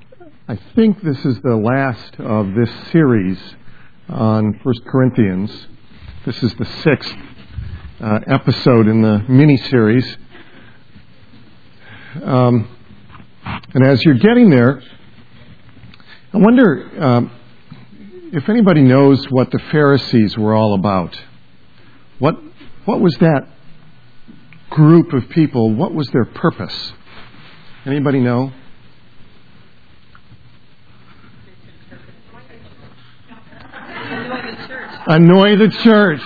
I think this is the last of this series on 1 Corinthians. This is the sixth episode in the mini-series. And as you're getting there, I wonder if anybody knows what the Pharisees were all about. What was that group of people? What was their purpose? Anybody know? Annoy the church.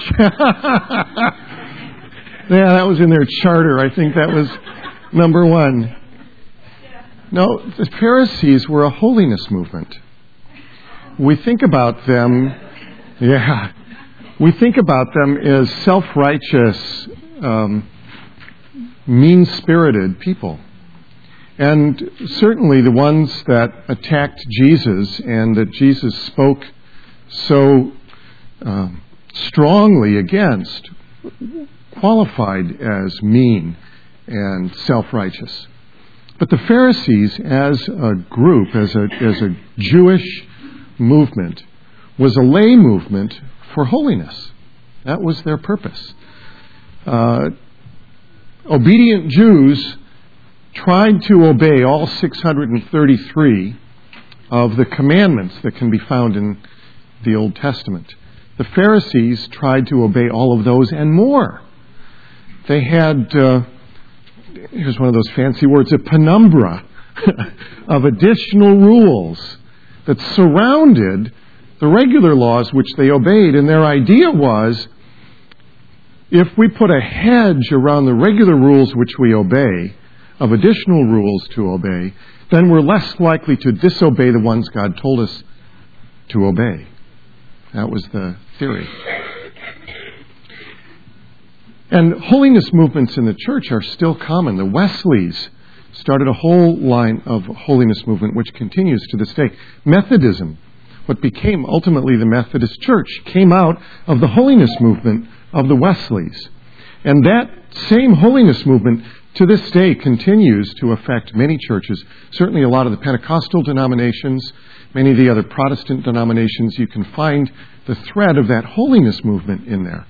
Yeah, that was in their charter. I think that was number one. No, the Pharisees were a holiness movement. We think about them, we think about them as self-righteous, mean-spirited people. And certainly the ones that attacked Jesus and that Jesus spoke so strongly against qualified as mean and self-righteous. But the Pharisees as a group, as a Jewish movement, was a lay movement for holiness. That was their purpose. Obedient Jews tried to obey all 633 of the commandments that can be found in the Old Testament. The Pharisees tried to obey all of those and more. They had, here's one of those fancy words, a penumbra of additional rules that surrounded the regular laws which they obeyed. And their idea was, if we put a hedge around the regular rules which we obey, of additional rules to obey, then we're less likely to disobey the ones God told us to obey. That was the theory. And holiness movements in the church are still common. The Wesleys started a whole line of holiness movement which continues to this day. Methodism, what became ultimately the Methodist Church, came out of the holiness movement of the Wesleys. And that same holiness movement to this day continues to affect many churches. Certainly a lot of the Pentecostal denominations, many of the other Protestant denominations, you can find the thread of that holiness movement in there.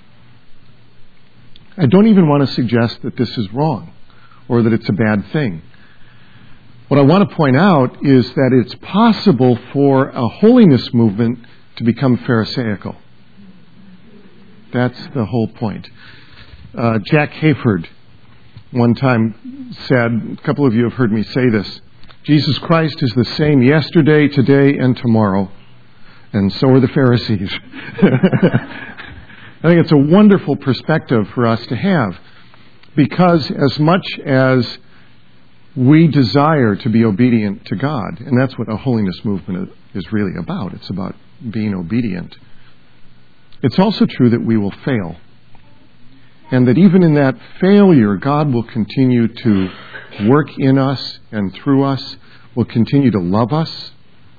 I don't even want to suggest that this is wrong or that it's a bad thing. What I want to point out is that it's possible for a holiness movement to become Pharisaical. That's the whole point. Jack Hayford one time said, a couple of you have heard me say this, Jesus Christ is the same yesterday, today, and tomorrow. And so are the Pharisees. I think it's a wonderful perspective for us to have. Because as much as we desire to be obedient to God, and that's what a holiness movement is really about. It's about being obedient. It's also true that we will fail. And that even in that failure, God will continue to work in us and through us, will continue to love us.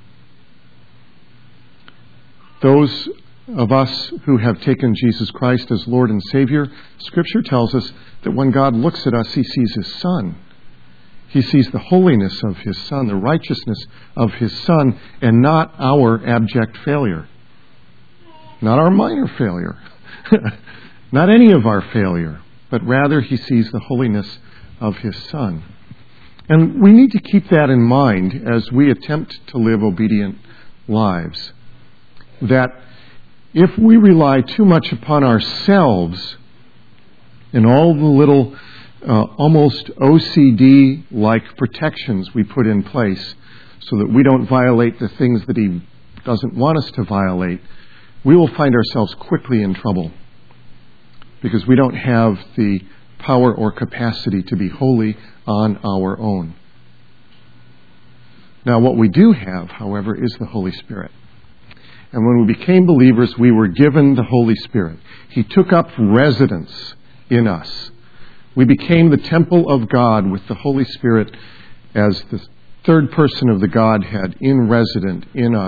Those of us who have taken Jesus Christ as Lord and Savior, Scripture tells us that when God looks at us, He sees His Son. He sees the holiness of His Son, the righteousness of His Son, and not our abject failure. Not our minor failure. Not any of our failure, but rather He sees the holiness of His Son. And we need to keep that in mind as we attempt to live obedient lives. That if we rely too much upon ourselves and all the little almost OCD-like protections we put in place so that we don't violate the things that He doesn't want us to violate, we will find ourselves quickly in trouble because we don't have the power or capacity to be holy on our own. Now, what we do have, however, is the Holy Spirit. And when we became believers, we were given the Holy Spirit. He took up residence in us. We became the temple of God with the Holy Spirit as the third person of the Godhead in residence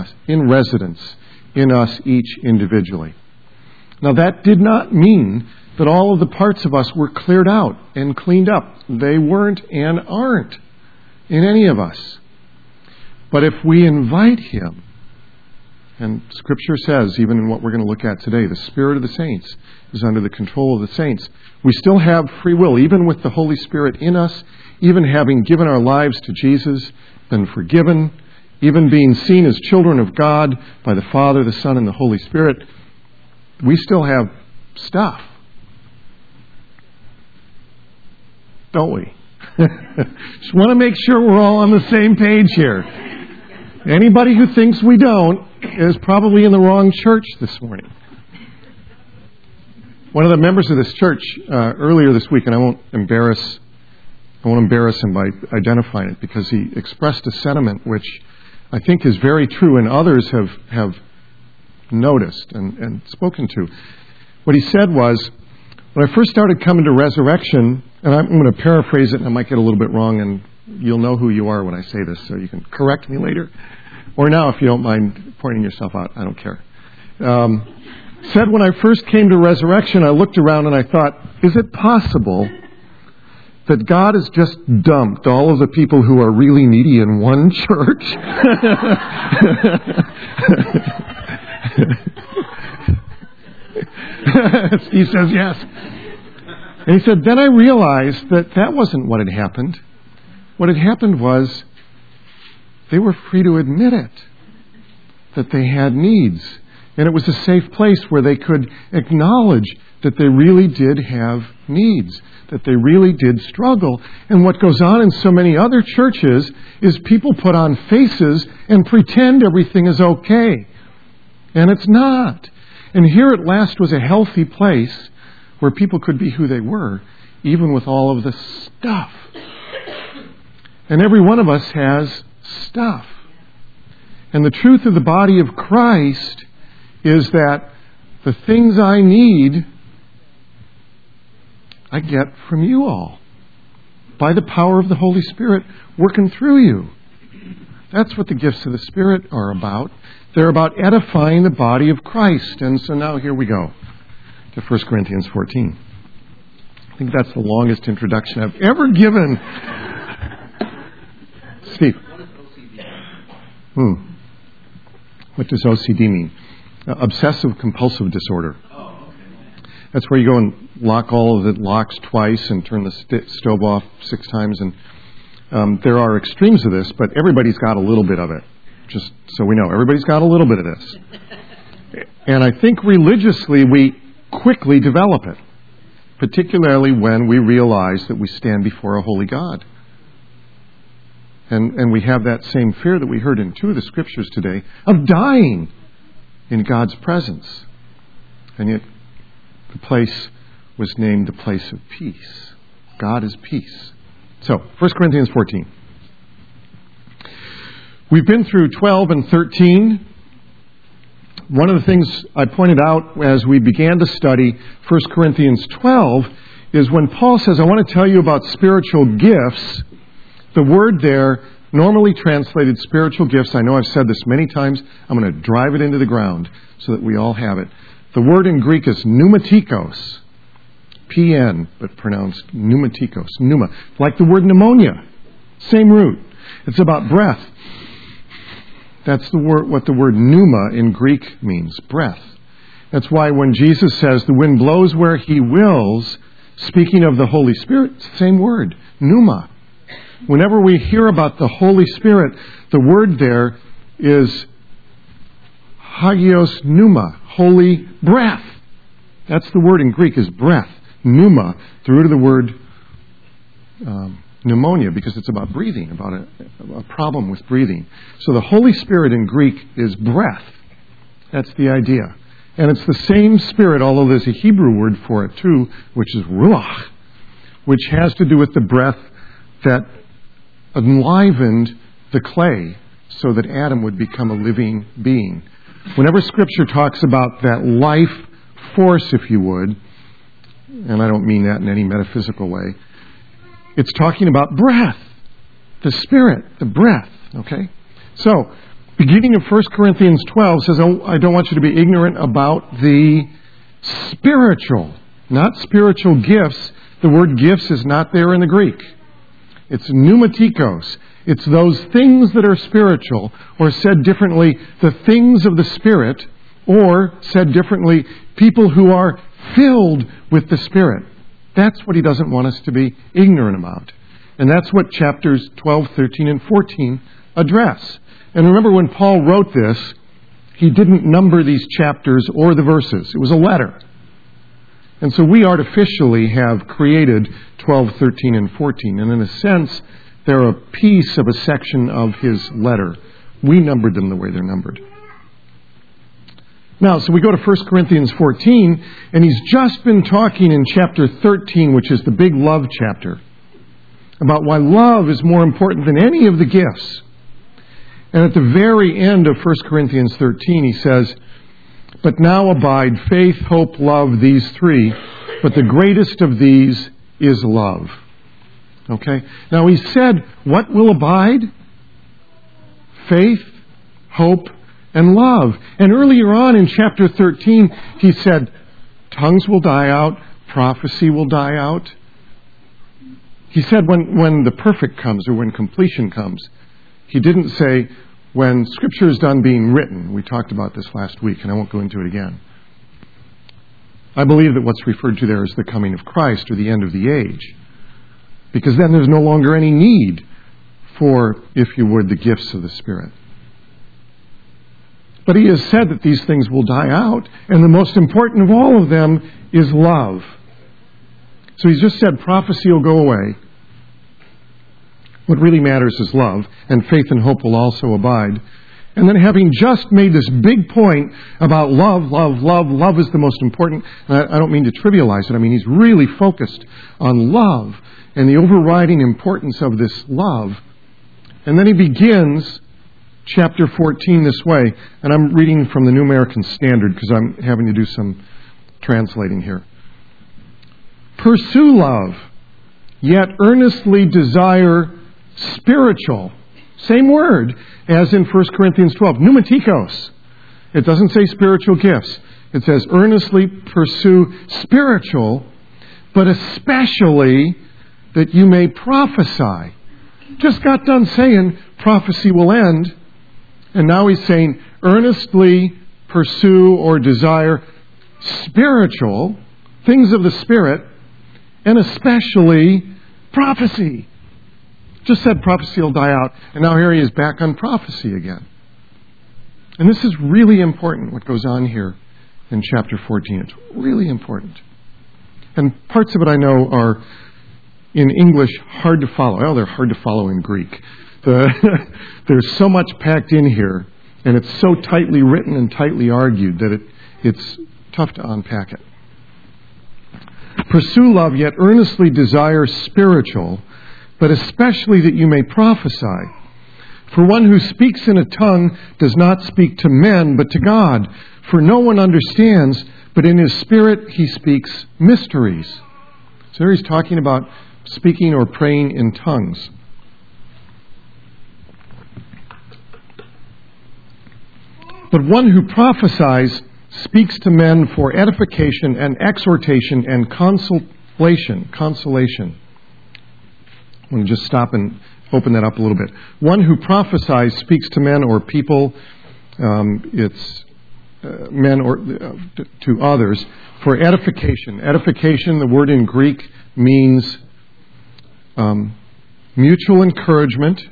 in us each individually. Now, that did not mean that all of the parts of us were cleared out and cleaned up. They weren't and aren't in any of us. But if we invite Him, and Scripture says, even in what we're going to look at today, the Spirit of the saints is under the control of the saints. We still have free will, even with the Holy Spirit in us, even having given our lives to Jesus, been forgiven, even being seen as children of God by the Father, the Son, and the Holy Spirit. We still have stuff, don't we? Just want to make sure we're all on the same page here. Anybody who thinks we don't is probably in the wrong church this morning. One of the members of this church earlier this week, and I won't embarrass him by identifying it, because he expressed a sentiment which I think is very true, and others have noticed and spoken to. What he said was, when I first started coming to Resurrection, and I'm going to paraphrase it, and I might get a little bit wrong, and you'll know who you are when I say this, so you can correct me later. Or now, if you don't mind pointing yourself out, I don't care. Said, when I first came to Resurrection, I looked around and I thought, is it possible that God has just dumped all of the people who are really needy in one church? Steve says yes. And he said, then I realized that wasn't what had happened. What had happened was they were free to admit it, that they had needs. And it was a safe place where they could acknowledge that they really did have needs, that they really did struggle. And what goes on in so many other churches is people put on faces and pretend everything is okay. And it's not. And here at last was a healthy place where people could be who they were, even with all of the stuff. And every one of us has stuff. And the truth of the body of Christ is that the things I need, I get from you all, by the power of the Holy Spirit working through you. That's what the gifts of the Spirit are about. They're about edifying the body of Christ. And so now here we go to 1 Corinthians 14. I think that's the longest introduction I've ever given. Steve. What does OCD mean? Obsessive compulsive disorder. That's where you go and lock all of the locks twice and turn the stove off 6 times. And there are extremes of this, but everybody's got a little bit of it. Just so we know, everybody's got a little bit of this. And I think religiously we quickly develop it, particularly when we realize that we stand before a holy God. And we have that same fear that we heard in 2 of the scriptures today of dying in God's presence. And yet the place was named the place of peace. God is peace. So, 1 Corinthians 14. We've been through 12 and 13. One of the things I pointed out as we began to study 1 Corinthians 12 is when Paul says, I want to tell you about spiritual gifts. The word there, normally translated spiritual gifts, I know I've said this many times, I'm going to drive it into the ground so that we all have it. The word in Greek is pneumatikos. P-N, but pronounced pneumatikos. Pneuma. Like the word pneumonia. Same root. It's about breath. That's the word, what the word pneuma in Greek means, breath. That's why when Jesus says the wind blows where He wills, speaking of the Holy Spirit, it's the same word, pneuma. Whenever we hear about the Holy Spirit, the word there is hagios pneuma, holy breath. That's the word in Greek, is breath, pneuma, the root of the word pneumonia, because it's about breathing, about a problem with breathing. So the Holy Spirit in Greek is breath. That's the idea. And it's the same Spirit, although there's a Hebrew word for it too, which is ruach, which has to do with the breath that enlivened the clay so that Adam would become a living being. Whenever Scripture talks about that life force, if you would, and I don't mean that in any metaphysical way, it's talking about breath, the Spirit, the breath, okay? So, beginning of 1 Corinthians 12 says, I don't want you to be ignorant about the spiritual, not spiritual gifts. The word gifts is not there in the Greek. It's pneumatikos. It's those things that are spiritual, or said differently, the things of the Spirit, or said differently, people who are filled with the Spirit. That's what he doesn't want us to be ignorant about. And that's what chapters 12, 13, and 14 address. And remember, when Paul wrote this, he didn't number these chapters or the verses. It was a letter. And so we artificially have created 12, 13, and 14. And in a sense, they're a piece of a section of his letter. We numbered them the way they're numbered. Now, so we go to 1 Corinthians 14, and he's just been talking in chapter 13, which is the big love chapter, about why love is more important than any of the gifts. And at the very end of 1 Corinthians 13, he says, "But now abide faith, hope, love, these three, but the greatest of these is love." Okay? Now he said, what will abide? Faith, hope, and love. And earlier on in chapter 13, he said, tongues will die out, prophecy will die out. He said when the perfect comes, or when completion comes. He didn't say when Scripture is done being written. We talked about this last week, and I won't go into it again. I believe that what's referred to there is the coming of Christ, or the end of the age. Because then there's no longer any need for, if you would, the gifts of the Spirit. But he has said that these things will die out, and the most important of all of them is love. So he's just said prophecy will go away. What really matters is love, and faith and hope will also abide. And then, having just made this big point about love is the most important. And I don't mean to trivialize it. I mean, he's really focused on love and the overriding importance of this love. And then he begins chapter 14 this way. And I'm reading from the New American Standard because I'm having to do some translating here. "Pursue love, yet earnestly desire spiritual." Same word as in 1 Corinthians 12. Pneumatikos. It doesn't say spiritual gifts. It says earnestly pursue spiritual, but especially that you may prophesy. Just got done saying prophecy will end. And now he's saying earnestly pursue or desire spiritual, things of the Spirit, and especially prophecy. Just said prophecy will die out, and now here he is back on prophecy again. And this is really important, what goes on here in chapter 14. It's really important. And parts of it I know are, in English, hard to follow. Well, they're hard to follow in Greek. There's so much packed in here, and it's so tightly written and tightly argued that it's tough to unpack it. "Pursue love, yet earnestly desire spiritual, but especially that you may prophesy. For one who speaks in a tongue does not speak to men, but to God. For no one understands, but in his spirit he speaks mysteries." So here he's talking about speaking or praying in tongues. "But one who prophesies speaks to men for edification and exhortation and consolation. I'm going to just stop and open that up a little bit. One who prophesies speaks to men or people, men or to others, for edification. Edification, the word in Greek, means mutual encouragement,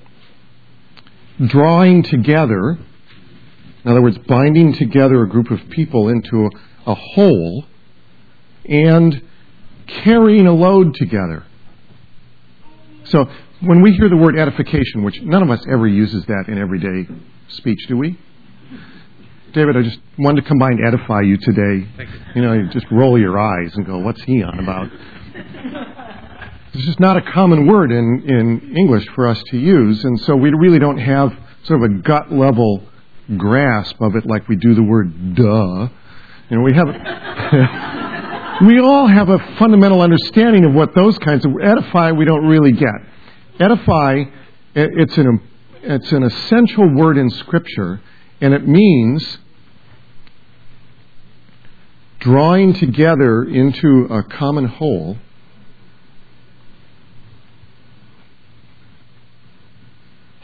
drawing together, in other words, binding together a group of people into a whole, and carrying a load together. So when we hear the word edification, which none of us ever uses that in everyday speech, do we? David, I just wanted to combine edify you today. You just roll your eyes and go, what's he on about? It's just not a common word in English for us to use, and so we really don't have sort of a gut level grasp of it like we do the word duh. We have we all have a fundamental understanding of what those kinds of edify we don't really get. Edify, it's an essential word in Scripture, and it means drawing together into a common whole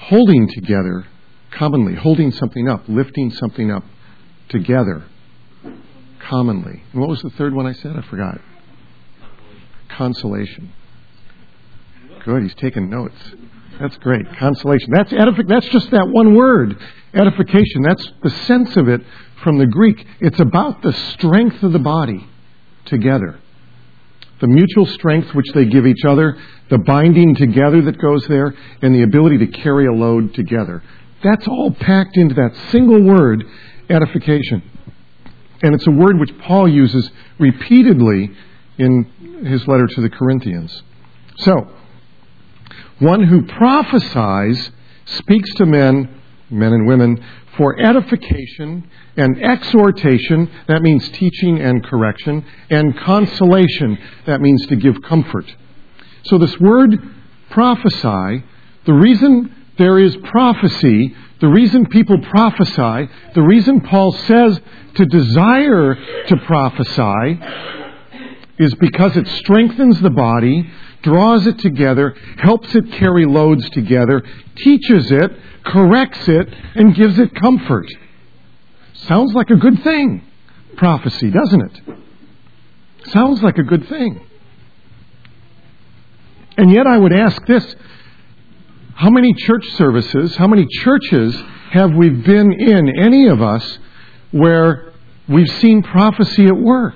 holding together, commonly, holding something up, lifting something up together, commonly. And what was the third one I said? I forgot. Consolation. Good, he's taking notes. That's great. Consolation. That's that's just that one word. Edification. That's the sense of it from the Greek. It's about the strength of the body together. The mutual strength which they give each other, the binding together that goes there, and the ability to carry a load together. That's all packed into that single word, edification. And it's a word which Paul uses repeatedly in his letter to the Corinthians. So, one who prophesies speaks to men and women, for edification and exhortation, that means teaching and correction, and consolation, that means to give comfort. So this word prophesy, the reason there is prophecy, the reason people prophesy, the reason Paul says to desire to prophesy is because it strengthens the body, draws it together, helps it carry loads together, teaches it, corrects it, and gives it comfort. Sounds like a good thing, prophecy, doesn't it? Sounds like a good thing. And yet I would ask this, how many church services, how many churches have we been in, any of us, where we've seen prophecy at work?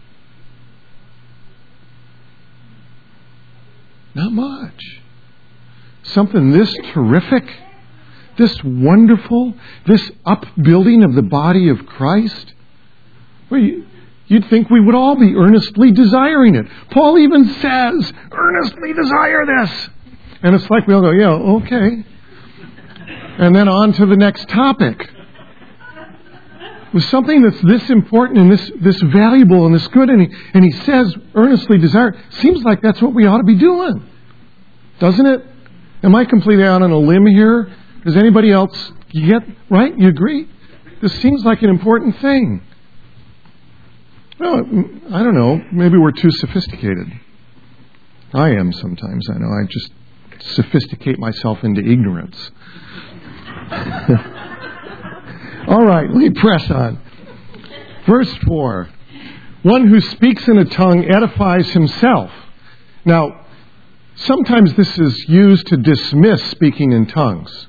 Not much. Something this terrific, this wonderful, this upbuilding of the body of Christ. Well, you'd think we would all be earnestly desiring it. Paul even says, earnestly desire this. And it's like we all go, yeah, okay. And then on to the next topic. With something that's this important and this valuable and this good, and he says, earnestly desire, seems like that's what we ought to be doing. Doesn't it? Am I completely out on a limb here? Does anybody else get, right? You agree? This seems like an important thing. Well, I don't know. Maybe we're too sophisticated. I am sometimes, I know. I just sophisticate myself into ignorance. All right, let me press on. Verse 4. One who speaks in a tongue edifies himself. Now, sometimes this is used to dismiss speaking in tongues.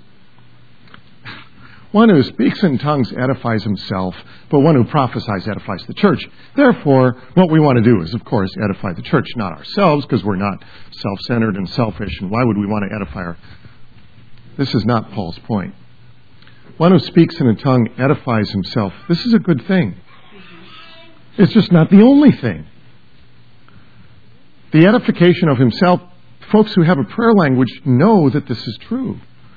One who speaks in tongues edifies himself, but one who prophesies edifies the church. Therefore, what we want to do is, of course, edify the church, not ourselves, because we're not self-centered and selfish, and why would we want to edify This is not Paul's point. One who speaks in a tongue edifies himself. This is a good thing. It's just not the only thing. The edification of himself, folks who have a prayer language know that this is true.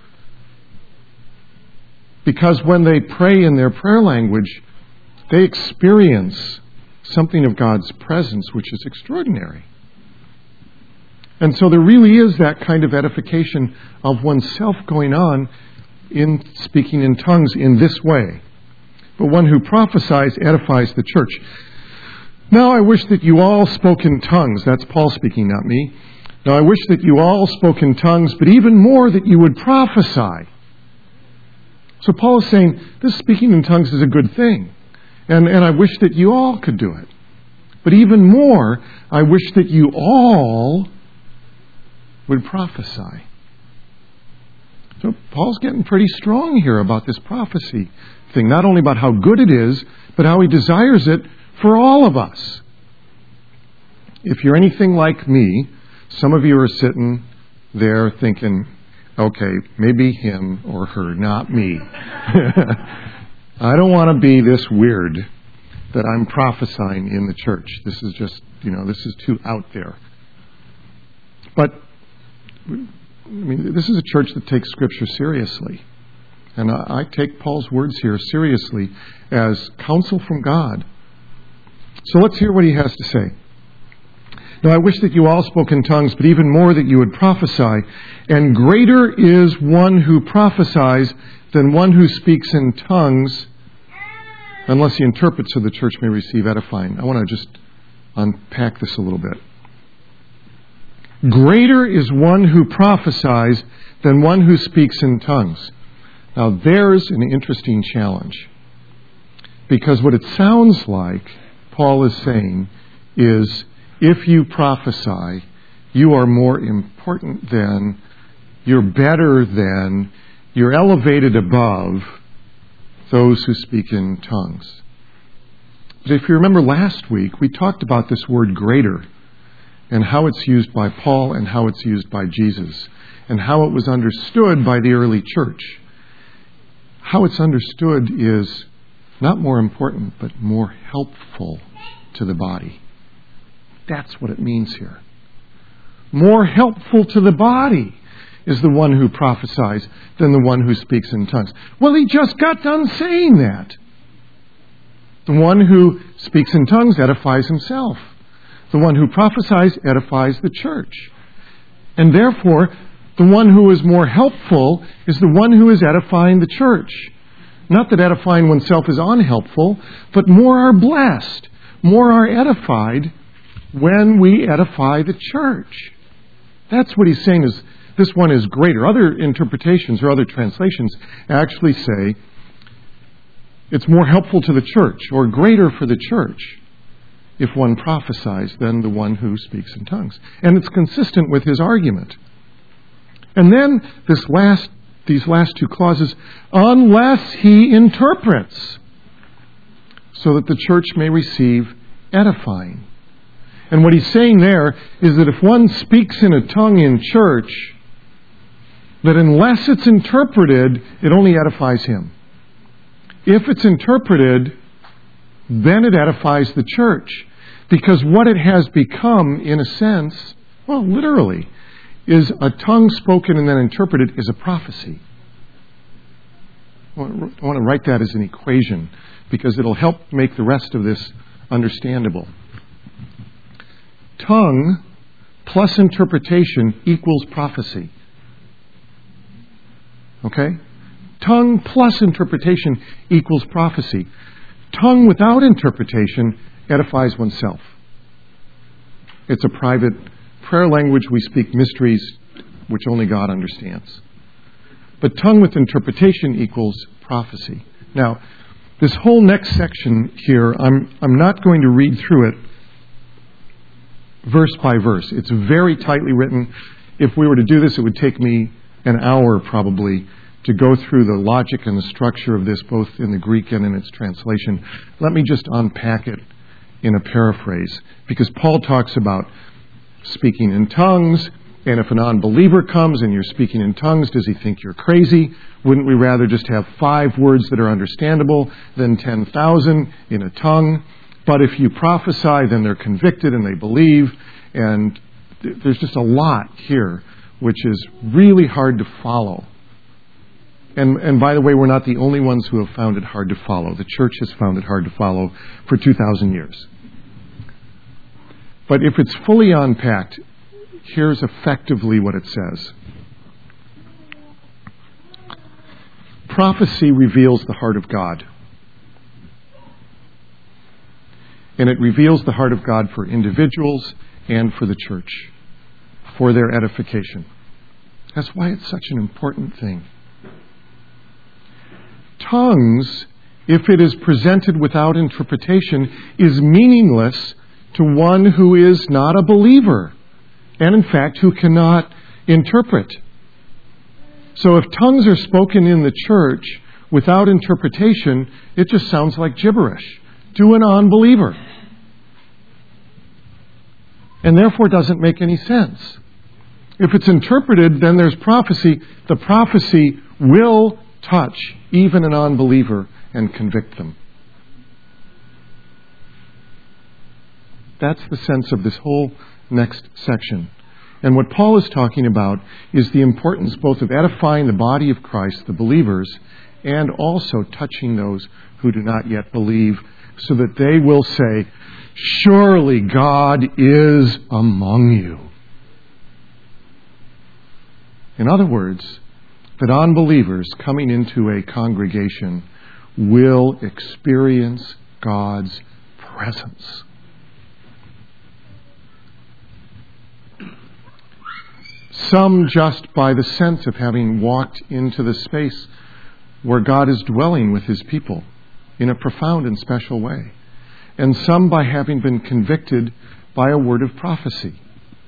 Because when they pray in their prayer language, they experience something of God's presence, which is extraordinary. And so there really is that kind of edification of oneself going on in speaking in tongues in this way. But one who prophesies edifies the church. Now I wish that you all spoke in tongues. That's Paul speaking, not me. Now I wish that you all spoke in tongues, but even more that you would prophesy. So Paul is saying, this speaking in tongues is a good thing. And I wish that you all could do it. But even more, I wish that you all would prophesy. So Paul's getting pretty strong here about this prophecy thing. Not only about how good it is, but how he desires it for all of us. If you're anything like me, some of you are sitting there thinking, okay, maybe him or her, not me. I don't want to be this weird that I'm prophesying in the church. This is just, this is too out there. But, this is a church that takes Scripture seriously. And I take Paul's words here seriously as counsel from God. So let's hear what he has to say. Now I wish that you all spoke in tongues, but even more that you would prophesy. And greater is one who prophesies than one who speaks in tongues, unless he interprets so the church may receive edifying. I want to just unpack this a little bit. Greater is one who prophesies than one who speaks in tongues. Now there's an interesting challenge. Because what it sounds like Paul is saying is, if you prophesy, you are more important than, you're better than, you're elevated above those who speak in tongues. But if you remember last week, we talked about this word greater and how it's used by Paul and how it's used by Jesus and how it was understood by the early church. How it's understood is not more important, but more helpful to the body. That's what it means here. More helpful to the body is the one who prophesies than the one who speaks in tongues. Well, he just got done saying that. The one who speaks in tongues edifies himself. The one who prophesies edifies the church. And therefore, the one who is more helpful is the one who is edifying the church. Not that edifying oneself is unhelpful, but more are blessed, more are edified when we edify the church. That's what he's saying, is this one is greater. Other interpretations or other translations actually say it's more helpful to the church or greater for the church if one prophesies than the one who speaks in tongues. And it's consistent with his argument. And then these last two clauses, unless he interprets, so that the church may receive edifying. And what he's saying there is that if one speaks in a tongue in church, that unless it's interpreted, it only edifies him. If it's interpreted, then it edifies the church. Because what it has become, in a sense, well, literally, is a tongue spoken and then interpreted is a prophecy. I want to write that as an equation because it'll help make the rest of this understandable. Tongue plus interpretation equals prophecy. Okay? Tongue plus interpretation equals prophecy. Tongue without interpretation edifies oneself. It's a private prayer language. We speak mysteries which only God understands. But tongue with interpretation equals prophecy. Now, this whole next section here, I'm not going to read through it verse by verse. It's very tightly written. If we were to do this, it would take me an hour probably to go through the logic and the structure of this, both in the Greek and in its translation. Let me just unpack it in a paraphrase, because Paul talks about speaking in tongues, and if a non-believer comes and you're speaking in tongues, does he think you're crazy? Wouldn't we rather just have 5 words that are understandable than 10,000 in a tongue? But if you prophesy, then they're convicted and they believe, and there's just a lot here which is really hard to follow. And by the way, we're not the only ones who have found it hard to follow. The church has found it hard to follow for 2,000 years. But if it's fully unpacked, here's effectively what it says. Prophecy reveals the heart of God. And it reveals the heart of God for individuals and for the church, for their edification. That's why it's such an important thing. Tongues, if it is presented without interpretation, is meaningless to one who is not a believer, and in fact, who cannot interpret. So if tongues are spoken in the church without interpretation, it just sounds like gibberish to an unbeliever. And therefore doesn't make any sense. If it's interpreted, then there's prophecy. The prophecy will touch even an unbeliever and convict them. That's the sense of this whole next section. And what Paul is talking about is the importance both of edifying the body of Christ, the believers, and also touching those who do not yet believe, so that they will say, surely God is among you. In other words, that unbelievers coming into a congregation will experience God's presence. Some just by the sense of having walked into the space where God is dwelling with his people in a profound and special way. And some by having been convicted by a word of prophecy.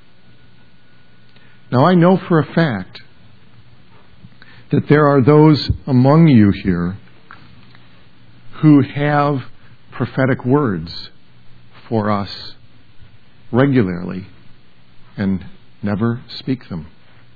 Now, I know for a fact that there are those among you here who have prophetic words for us regularly and never speak them.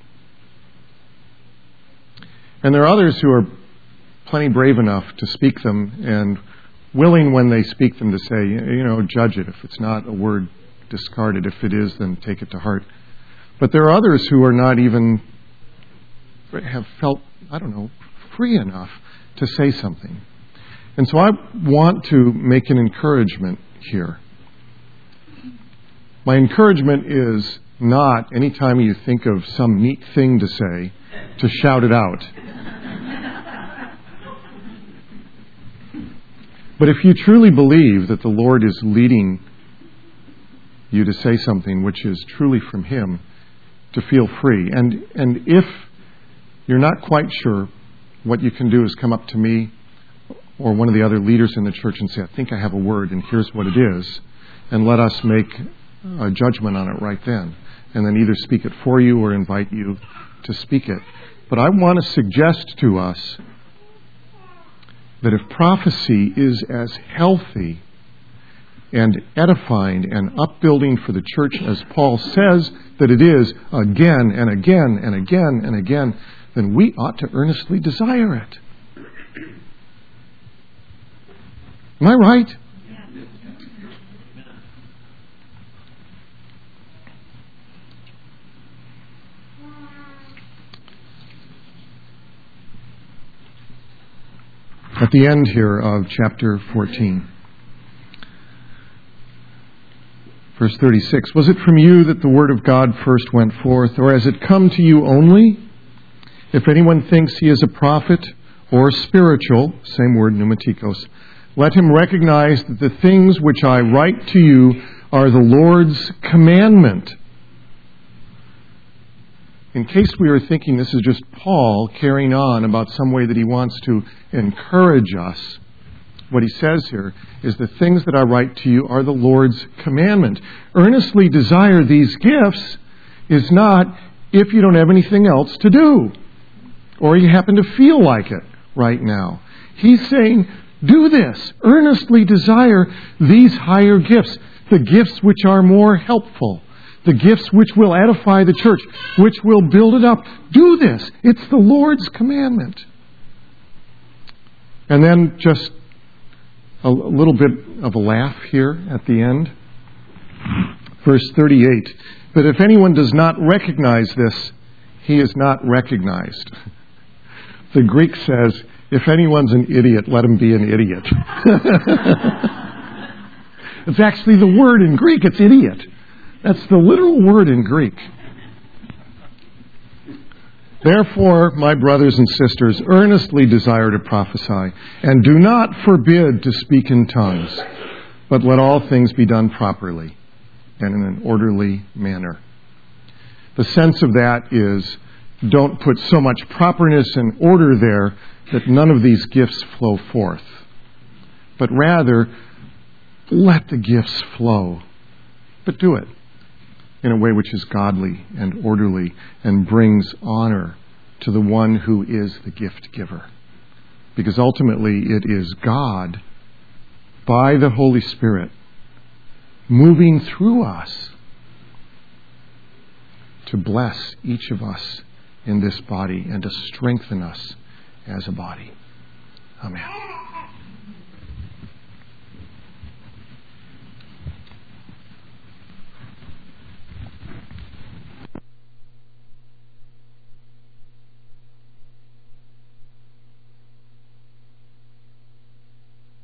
And there are others who are plenty brave enough to speak them and willing when they speak them to say, judge it. If it's not a word, discard it. If it is, then take it to heart. But there are others who are not even, have felt, free enough to say something. And so I want to make an encouragement here. My encouragement is not, anytime you think of some neat thing to say, to shout it out. But if you truly believe that the Lord is leading you to say something which is truly from him, to feel free. And if you're not quite sure, what you can do is come up to me or one of the other leaders in the church and say, I think I have a word and here's what it is. And let us make a judgment on it right then. And then either speak it for you or invite you to speak it. But I want to suggest to us that if prophecy is as healthy and edifying and upbuilding for the church as Paul says that it is again and again and again and again, then we ought to earnestly desire it. Am I right? At the end here of chapter 14. Verse 36, was it from you that the word of God first went forth, or has it come to you only? If anyone thinks he is a prophet or spiritual, same word, pneumatikos, let him recognize that the things which I write to you are the Lord's commandment. In case we are thinking this is just Paul carrying on about some way that he wants to encourage us, what he says here is the things that I write to you are the Lord's commandment. Earnestly desire these gifts is not if you don't have anything else to do or you happen to feel like it right now. He's saying, do this. Earnestly desire these higher gifts, the gifts which are more helpful, the gifts which will edify the church, which will build it up. Do this. It's the Lord's commandment. And then just a little bit of a laugh here at the end. Verse 38. But if anyone does not recognize this, he is not recognized. The Greek says, if anyone's an idiot, let him be an idiot. It's actually the word in Greek. It's idiot. That's the literal word in Greek. Therefore, my brothers and sisters, earnestly desire to prophesy, and do not forbid to speak in tongues, but let all things be done properly and in an orderly manner. The sense of that is, don't put so much properness and order there that none of these gifts flow forth, but rather let the gifts flow, but do it in a way which is godly and orderly and brings honor to the one who is the gift giver. Because ultimately it is God, by the Holy Spirit, moving through us to bless each of us in this body and to strengthen us as a body. Amen.